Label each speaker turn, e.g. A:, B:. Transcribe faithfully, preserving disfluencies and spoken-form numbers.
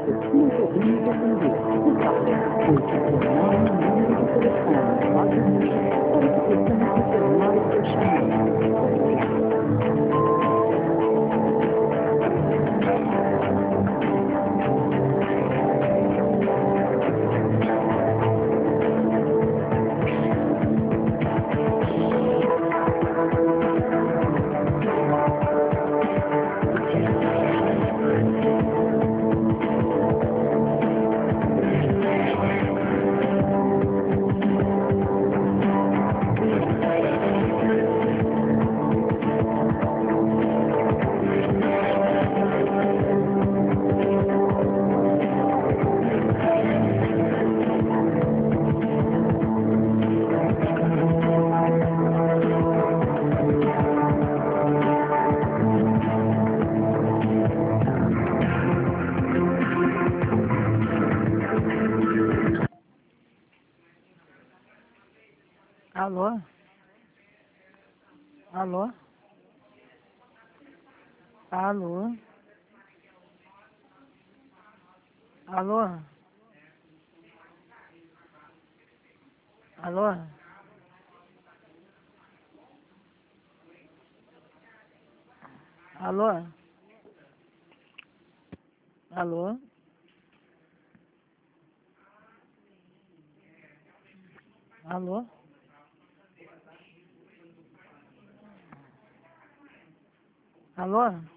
A: momento não podemos atender. Por favor, deixe seu nome e número de telefone após o bip para que possamos retornar o seu chamado. Obrigado.
B: Alô? Alô? Alô? Alô? Alô? Alô? Alô? Alô? Alô?